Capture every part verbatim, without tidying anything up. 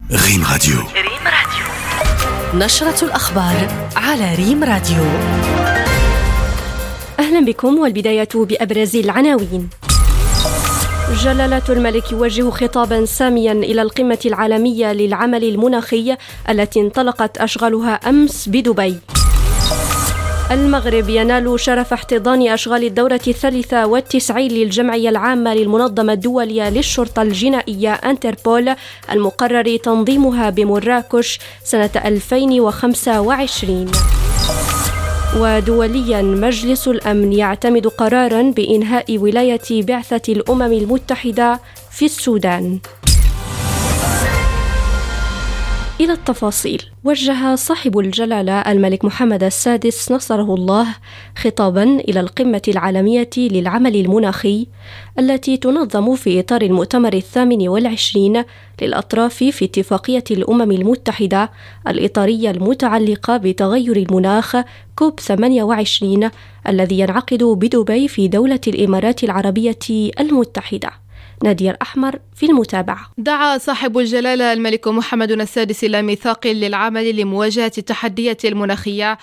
ريم راديو. ريم راديو نشرة الأخبار على ريم راديو. أهلا بكم، والبداية بأبرز العناوين. جلالة الملك يوجه خطابا ساميا إلى القمة العالمية للعمل المناخي التي انطلقت أشغالها أمس بدبي. المغرب ينال شرف احتضان أشغال الدورة الثالثة والتسعين للجمعية العامة للمنظمة الدولية للشرطة الجنائية انتربول المقرر تنظيمها بمراكش سنة ألفين وخمسة وعشرين. ودوليا، مجلس الأمن يعتمد قرارا بإنهاء ولاية بعثة الأمم المتحدة في السودان. إلى التفاصيل. وجه صاحب الجلالة الملك محمد السادس نصره الله خطابا إلى القمة العالمية للعمل المناخي التي تنظم في إطار المؤتمر الثامن والعشرين للأطراف في اتفاقية الأمم المتحدة الإطارية المتعلقة بتغير المناخ كوب ثمانية وعشرين الذي ينعقد بدبي في دولة الإمارات العربية المتحدة. نادية الأحمر في المتابعة. دعا صاحب الجلالة الملك محمد السادس إلى ميثاق للعمل لمواجهة التحديات المناخية،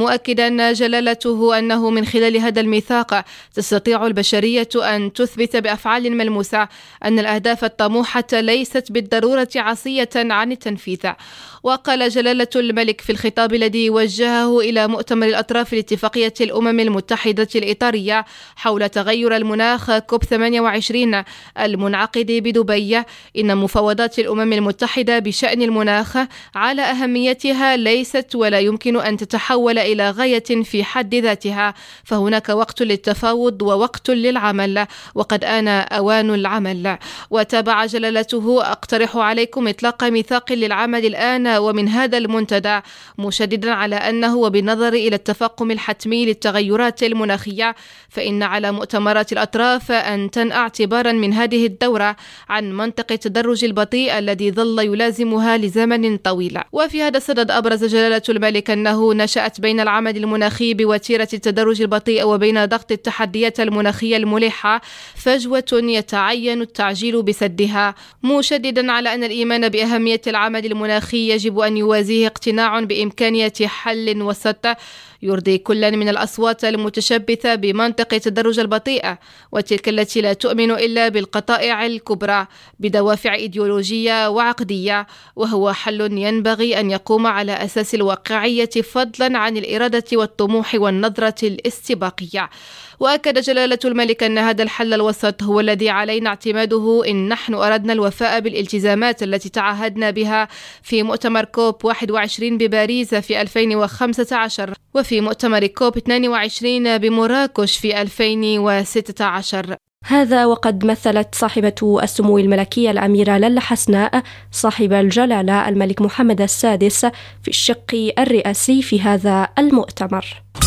مؤكدا جلالته أنه من خلال هذا الميثاق تستطيع البشرية أن تثبت بأفعال ملموسة أن الأهداف الطموحة ليست بالضرورة عصية عن التنفيذ. وقال جلالة الملك في الخطاب الذي وجهه إلى مؤتمر الأطراف لاتفاقية الأمم المتحدة الإطارية حول تغير المناخ كوب ثمانية وعشرين المنعقد بدبي، إن مفاوضات الأمم المتحدة بشأن المناخ على أهميتها ليست ولا يمكن أن تتحول إلى غاية في حد ذاتها، فهناك وقت للتفاوض ووقت للعمل، وقد آن أوان العمل. وتابع جلالته: أقترح عليكم إطلاق ميثاق للعمل الآن ومن هذا المنتدى، مشددا على أنه وبالنظر إلى التفاقم الحتمي للتغيرات المناخية فإن على مؤتمرات الأطراف أن تنأى اعتبارا من هذه الدورة عن منطق التدرج البطيء الذي ظل يلازمها لزمن طويل. وفي هذا الصدد أبرز جلالة الملك أنه نشأت بين العمل المناخي بوتيرة التدرج البطيء وبين ضغط التحديات المناخية الملحة فجوة يتعين التعجيل بسدها، مشددا على أن الإيمان بأهمية العمل المناخي يجب أن يوازيه اقتناع بإمكانية حل وسط يرضي كل من الأصوات المتشبثة بمنطق التدرج البطيء وتلك التي لا تؤمن إلا بالقطائع الكبرى بدوافع إيديولوجية وعقدية، وهو حل ينبغي أن يقوم على أساس الواقعية فضلا عن الإرادة والطموح والنظرة الاستباقية. وأكد جلالة الملك أن هذا الحل الوسط هو الذي علينا اعتماده إن نحن أردنا الوفاء بالالتزامات التي تعهدنا بها في مؤتمر كوب واحد وعشرين بباريس في ألفين وخمسة عشر وفي مؤتمر كوب اثنين وعشرين بمراكش في ألفين وستة عشر. هذا وقد مثلت صاحبة السمو الملكية الأميرة للا حسناء صاحب الجلالة الملك محمد السادس في الشق الرئاسي في هذا المؤتمر.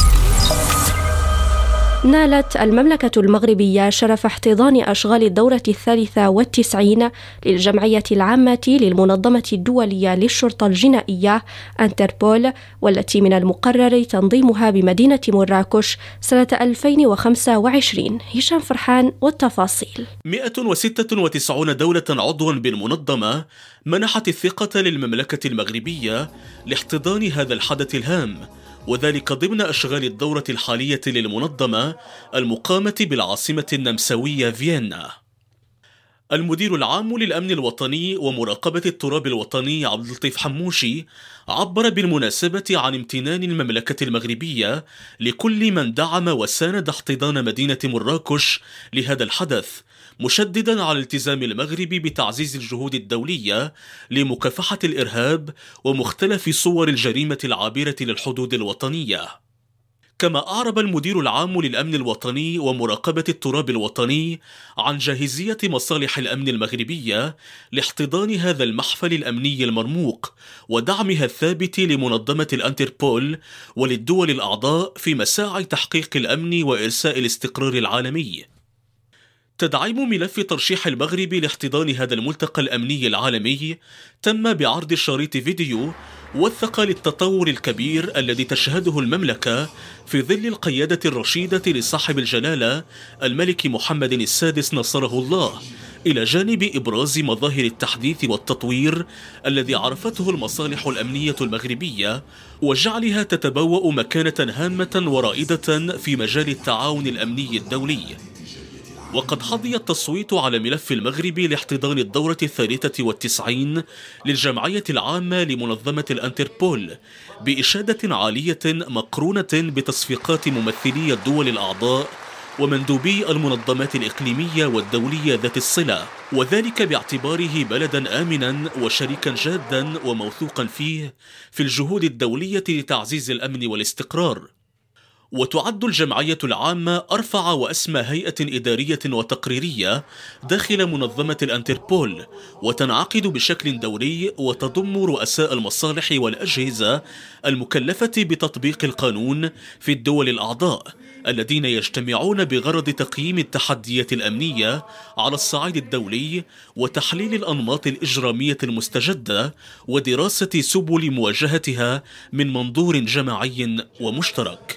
نالت المملكة المغربية شرف احتضان أشغال الدورة الثالثة والتسعين للجمعية العامة للمنظمة الدولية للشرطة الجنائية انتربول، والتي من المقرر تنظيمها بمدينة مراكش سنة ألفين وخمسة وعشرين. هشام فرحان والتفاصيل. مئة وستة وتسعين دولة عضوا بالمنظمة منحت الثقة للمملكة المغربية لاحتضان هذا الحدث الهام، وذلك ضمن أشغال الدورة الحالية للمنظمة المقامة بالعاصمة النمساوية فيينا. المدير العام للأمن الوطني ومراقبة التراب الوطني عبد اللطيف حموشي عبر بالمناسبة عن امتنان المملكة المغربية لكل من دعم وساند احتضان مدينة مراكش لهذا الحدث، مشددا على التزام المغرب بتعزيز الجهود الدولية لمكافحة الإرهاب ومختلف صور الجريمة العابرة للحدود الوطنية. كما أعرب المدير العام للأمن الوطني ومراقبة التراب الوطني عن جاهزية مصالح الأمن المغربية لاحتضان هذا المحفل الأمني المرموق ودعمها الثابت لمنظمة الانتربول وللدول الأعضاء في مساعي تحقيق الأمن وإرساء الاستقرار العالمي. تدعيم ملف ترشيح المغرب لاحتضان هذا الملتقى الأمني العالمي تم بعرض شريط فيديو وثق للتطور الكبير الذي تشهده المملكة في ظل القيادة الرشيدة لصاحب الجلالة الملك محمد السادس نصره الله إلى جانب إبراز مظاهر التحديث والتطوير الذي عرفته المصالح الأمنية المغربية وجعلها تتبوأ مكانة هامة ورائدة في مجال التعاون الأمني الدولي. وقد حظي التصويت على ملف المغرب لاحتضان الدورة الثالثة والتسعين للجمعية العامة لمنظمة الأنتربول بإشادة عالية مقرونة بتصفيقات ممثلي الدول الأعضاء ومندوبي المنظمات الإقليمية والدولية ذات الصلة، وذلك باعتباره بلدا آمنا وشريكا جادا وموثوقا فيه في الجهود الدولية لتعزيز الأمن والاستقرار. وتعد الجمعية العامة أرفع وأسمى هيئة إدارية وتقريرية داخل منظمة الأنتربول، وتنعقد بشكل دوري وتضم رؤساء المصالح والأجهزة المكلفة بتطبيق القانون في الدول الأعضاء الذين يجتمعون بغرض تقييم التحديات الأمنية على الصعيد الدولي وتحليل الأنماط الإجرامية المستجدة ودراسة سبل مواجهتها من منظور جماعي ومشترك.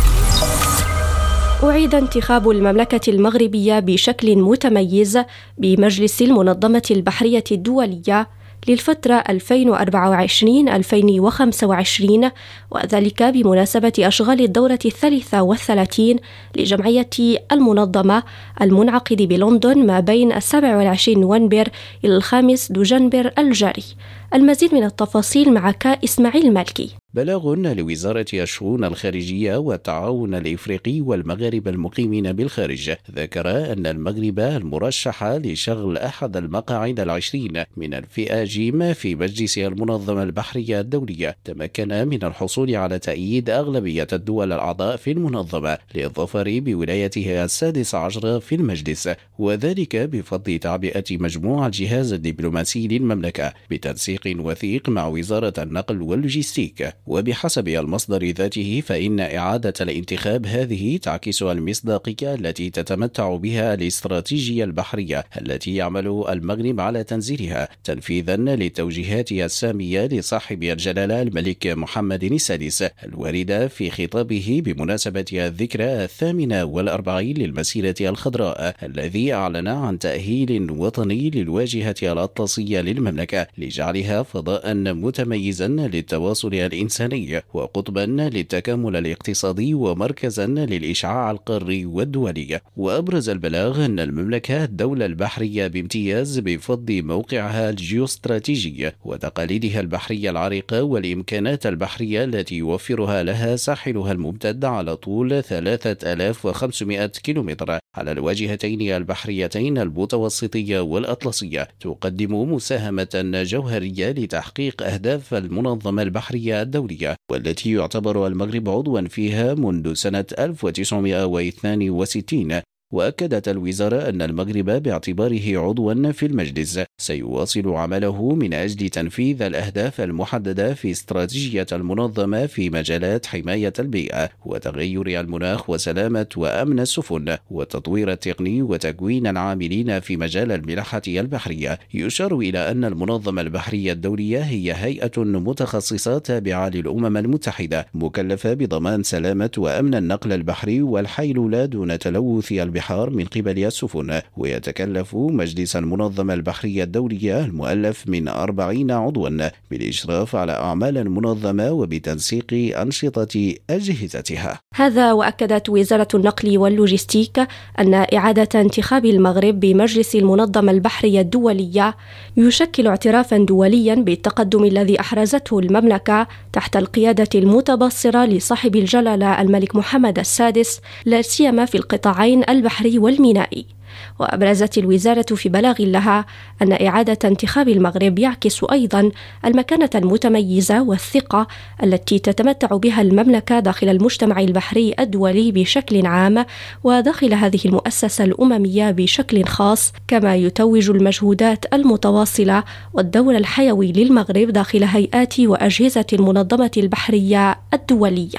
أعيد انتخاب المملكة المغربية بشكل متميز بمجلس المنظمة البحرية الدولية للفترة ألفين وأربعة وعشرين إلى ألفين وخمسة وعشرين، وذلك بمناسبة أشغال الدورة الثالثة والثلاثين لجمعية المنظمة المنعقد بلندن ما بين السابع والعشرين نوفمبر إلى الخامس دجنبر الجاري. المزيد من التفاصيل معك إسماعيل مالكي. بلاغ لوزارة الشؤون الخارجية والتعاون الإفريقي والمغاربة المقيمين بالخارج ذكر أن المغرب المرشح لشغل أحد المقاعد العشرين من الفئة جيم في مجلس المنظمة البحرية الدولية تمكن من الحصول على تأييد أغلبية الدول الأعضاء في المنظمة للظفر بولايتها السادس عشر في المجلس، وذلك بفضل تعبئة مجموع الجهاز الدبلوماسي للمملكة بتنسيق وثيق مع وزارة النقل واللوجستيك. وبحسب المصدر ذاته فإن إعادة الانتخاب هذه تعكس المصداقية التي تتمتع بها الاستراتيجية البحرية التي يعمل المغرب على تنزيلها تنفيذا للتوجيهات السامية لصاحب الجلالة الملك محمد السادس الواردة في خطابه بمناسبة الذكرى الثامنة والأربعين للمسيرة الخضراء الذي أعلن عن تأهيل وطني للواجهة الأطلسية للمملكة لجعلها فضاء متميزا للتواصل الإنساني وقطبا للتكامل الاقتصادي ومركزا للإشعاع القاري والدولي. وأبرز البلاغ أن المملكة الدولة البحرية بامتياز بفضل موقعها الجيوستراتيجي وتقاليدها البحرية العريقة والإمكانات البحرية التي يوفرها لها ساحلها الممتد على طول ثلاثة آلاف وخمسمائة كيلومتر على الواجهتين البحريتين المتوسطية والأطلسية، تقدم مساهمة جوهرية لتحقيق أهداف المنظمة البحرية الدولية والتي يعتبر المغرب عضوا فيها منذ سنة ألف وتسعمائة واثنين وستين. وأكدت الوزارة أن المغرب باعتباره عضوا في المجلس سيواصل عمله من أجل تنفيذ الأهداف المحددة في استراتيجية المنظمة في مجالات حماية البيئة وتغير المناخ وسلامة وأمن السفن والتطوير التقني وتكوين العاملين في مجال الملاحة البحرية. يشار إلى أن المنظمة البحرية الدولية هي هيئة متخصصة تابعة للأمم المتحدة مكلفة بضمان سلامة وأمن النقل البحري والحيلولة دون تلوث البحر من قبل السفن. ويتكلف مجلس المنظمة البحرية الدولية المؤلف من أربعين عضوا بالإشراف على أعمال المنظمة وبتنسيق أنشطة أجهزتها. هذا وأكدت وزارة النقل واللوجستيك أن إعادة انتخاب المغرب بمجلس المنظمة البحرية الدولية يشكل اعترافا دوليا بالتقدم الذي أحرزته المملكة تحت القيادة المتبصرة لصاحب الجلالة الملك محمد السادس، لا سيما في القطاعين البحري والمينائي. وأبرزت الوزارة في بلاغ لها أن إعادة انتخاب المغرب يعكس أيضا المكانة المتميزة والثقة التي تتمتع بها المملكة داخل المجتمع البحري الدولي بشكل عام وداخل هذه المؤسسة الأممية بشكل خاص، كما يتوج المجهودات المتواصلة والدور الحيوي للمغرب داخل هيئات وأجهزة المنظمة البحرية الدولية.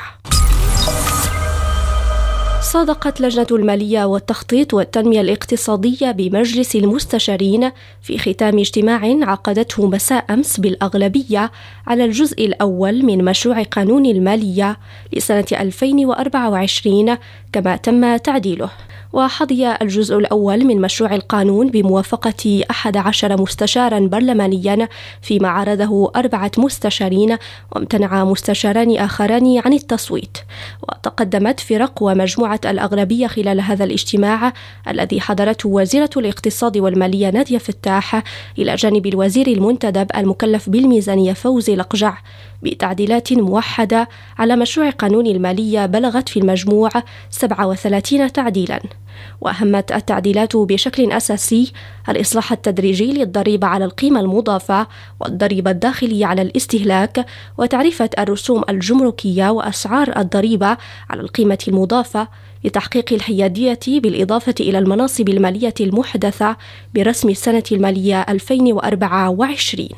صادقت لجنة المالية والتخطيط والتنمية الاقتصادية بمجلس المستشارين في ختام اجتماع عقدته مساء أمس بالأغلبية على الجزء الأول من مشروع قانون المالية لسنة ألفين وأربعة وعشرين كما تم تعديله. وحظي الجزء الأول من مشروع القانون بموافقة أحد عشر مستشارا برلمانيا، فيما عارضه أربعة مستشارين وامتنع مستشاران آخران عن التصويت. وتقدمت فرق ومجموعة الأغلبية خلال هذا الاجتماع الذي حضرته وزيرة الاقتصاد والمالية نادية فتاح إلى جانب الوزير المنتدب المكلف بالميزانية فوزي لقجع بتعديلات موحدة على مشروع قانون المالية بلغت في المجموع سبعة وثلاثين تعديلا. وأهمت التعديلات بشكل أساسي الإصلاح التدريجي للضريبة على القيمة المضافة والضريبة الداخلية على الاستهلاك، وتعريفة الرسوم الجمركية وأسعار الضريبة على القيمة المضافة لتحقيق الحيادية بالإضافة إلى المناصب المالية المحدثة برسم السنة المالية ألفين وأربعة وعشرين.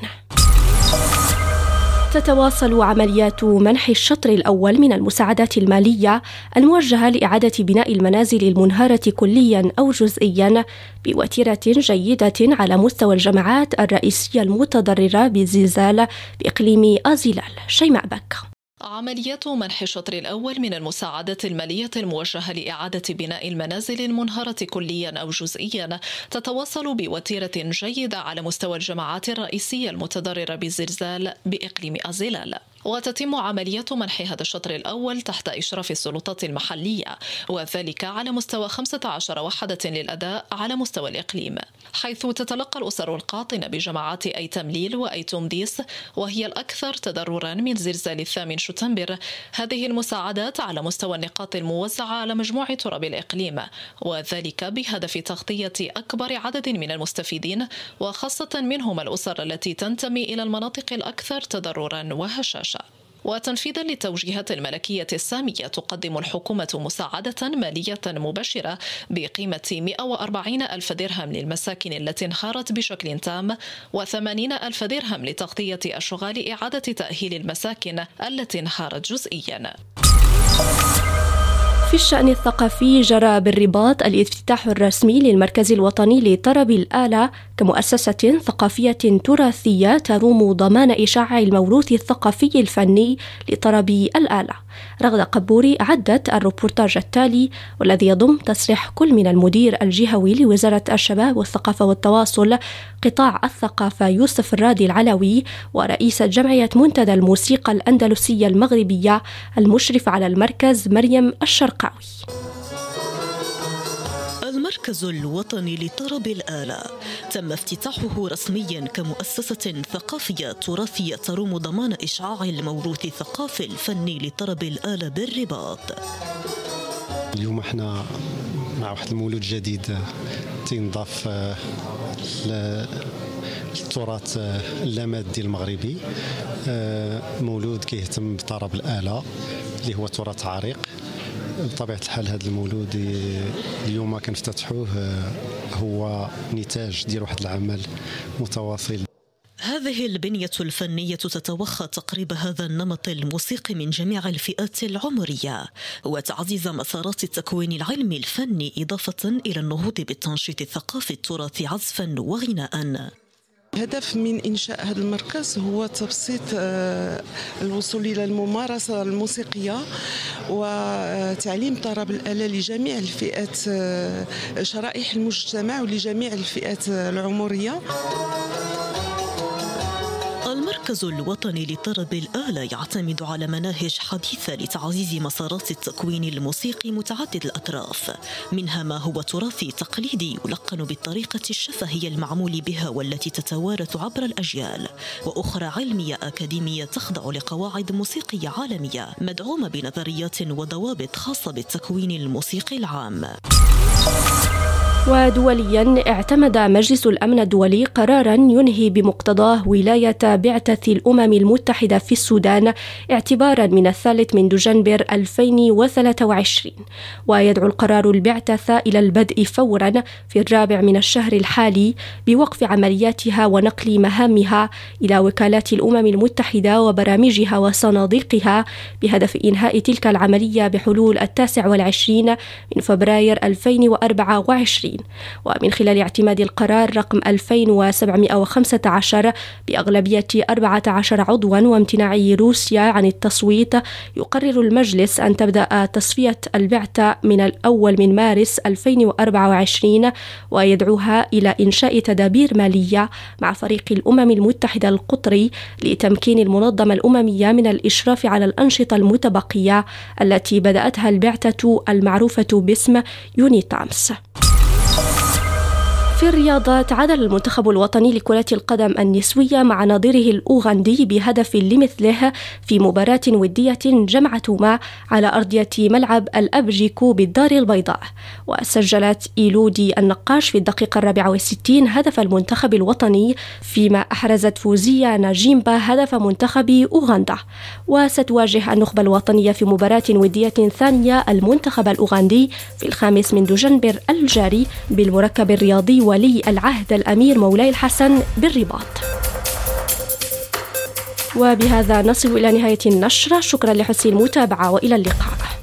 تتواصل عمليات منح الشطر الأول من المساعدات المالية الموجهة لإعادة بناء المنازل المنهارة كليا أو جزئيا بوتيرة جيدة على مستوى الجماعات الرئيسية المتضررة بالزلزال بإقليم أزيلال. شيماء بك. عمليات منح الشطر الأول من المساعدات المالية الموجهة لإعادة بناء المنازل المنهارة كليا أو جزئيا تتواصل بوتيرة جيدة على مستوى الجماعات الرئيسية المتضررة بالزلزال بإقليم أزيلال. وتتم عملية منح هذا الشطر الأول تحت إشراف السلطات المحلية، وذلك على مستوى خمسة عشر وحدة للأداء على مستوى الإقليم، حيث تتلقى الأسر القاطنة بجماعات أي تمليل وأي تمديس، وهي الأكثر تضررا من زلزال الثامن شتنبر، هذه المساعدات على مستوى النقاط الموزعة على مجموع تراب الإقليم، وذلك بهدف تغطية أكبر عدد من المستفيدين، وخاصة منهم الأسر التي تنتمي إلى المناطق الأكثر تضررا وهشاشة. وتنفيذا للتوجيهات الملكية السامية، تقدم الحكومة مساعدة مالية مباشرة بقيمة مئة وأربعين ألف درهم للمساكن التي انهارت بشكل تام، وثمانين ألف درهم لتغطية أشغال إعادة تأهيل المساكن التي انهارت جزئيا. في الشأن الثقافي، جرى بالرباط الافتتاح الرسمي للمركز الوطني لطرب الآلة كمؤسسة ثقافية تراثية تروم ضمان إشاعة الموروث الثقافي الفني لطرب الآلة. رغدة قبوري أعدت الروبورتاج التالي، والذي يضم تصريح كل من المدير الجهوي لوزارة الشباب والثقافة والتواصل قطاع الثقافة يوسف الرادي العلوي، ورئيسة جمعية منتدى الموسيقى الأندلسية المغربية المشرف على المركز مريم الشرقاوي. المركز الوطني لطرب الآلة تم افتتاحه رسميا كمؤسسة ثقافية تراثية تروم ضمان إشعاع الموروث الثقافي الفني لطرب الآلة بالرباط. اليوم احنا مع واحد المولود جديد تنضاف للتراث اللامادي المغربي، مولود كيهتم بطرب الآلة اللي هو تراث عريق. بطبيعة الحال هذا المولود اليوم كنفتتحوه هو نتاج ديال واحد العمل متواصل. هذه البنية الفنية تتوخى تقريب هذا النمط الموسيقي من جميع الفئات العمرية، وتعزيز مسارات التكوين العلمي الفني، إضافة إلى النهوض بالتنشيط الثقافي التراثي عزفا وغناء. الهدف من إنشاء هذا المركز هو تبسيط الوصول إلى الممارسة الموسيقية وتعليم طرب الآلة لجميع الفئات، شرائح المجتمع ولجميع الفئات العمرية. المركز الوطني لطرب الآلة يعتمد على مناهج حديثة لتعزيز مسارات التكوين الموسيقي متعدد الأطراف، منها ما هو تراثي تقليدي يلقن بالطريقة الشفهية المعمول بها والتي تتوارث عبر الأجيال، وأخرى علمية أكاديمية تخضع لقواعد موسيقية عالمية مدعومة بنظريات وضوابط خاصة بالتكوين الموسيقي العام. ودوليا، اعتمد مجلس الأمن الدولي قرارا ينهي بمقتضاه ولاية بعثة الأمم المتحدة في السودان اعتبارا من الثالث من دجنبر ألفين وثلاثة وعشرين، ويدعو القرار البعثة إلى البدء فورا في الرابع من الشهر الحالي بوقف عملياتها ونقل مهامها إلى وكالات الأمم المتحدة وبرامجها وصناديقها بهدف إنهاء تلك العملية بحلول التاسع والعشرين من فبراير ألفين وأربعة وعشرين. وعشرين. ومن خلال اعتماد القرار رقم ألفين وسبعمائة وخمسة عشر بأغلبية أربعة عشر عضوا وامتناع روسيا عن التصويت، يقرر المجلس أن تبدأ تصفية البعثة من الأول من مارس ألفين وأربعة وعشرين، ويدعوها إلى إنشاء تدابير مالية مع فريق الأمم المتحدة القطري لتمكين المنظمة الأممية من الإشراف على الأنشطة المتبقية التي بدأتها البعثة المعروفة باسم يونيتامس. في الرياضة، تعادل المنتخب الوطني لكرة القدم النسوية مع نظيره الأوغندي بهدف لمثله في مباراة ودية جمعتهما على أرضية ملعب الأبجيكو بالدار البيضاء. وسجلت إيلودي النقاش في الدقيقة الرابعة والستين هدف المنتخب الوطني، فيما أحرزت فوزية ناجيمبا هدف منتخب أوغندا. وستواجه النخبة الوطنية في مباراة ودية ثانية المنتخب الأوغندي في الخامس من دجنبر الجاري بالمركب الرياضي ولي العهد الأمير مولاي الحسن بالرباط. وبهذا نصل إلى نهاية النشرة. شكرا لحسن المتابعة وإلى اللقاء.